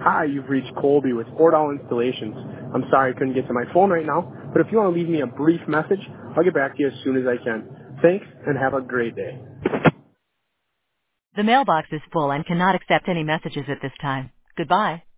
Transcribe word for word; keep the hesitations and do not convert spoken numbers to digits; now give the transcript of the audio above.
Hi, you've reached Colby with Fordall Installations. I'm sorry I couldn't get to my phone right now, but if you want to leave me a brief message, I'll get back to you as soon as I can. Thanks, and have a great day. The mailbox is full and cannot accept any messages at this time. Goodbye.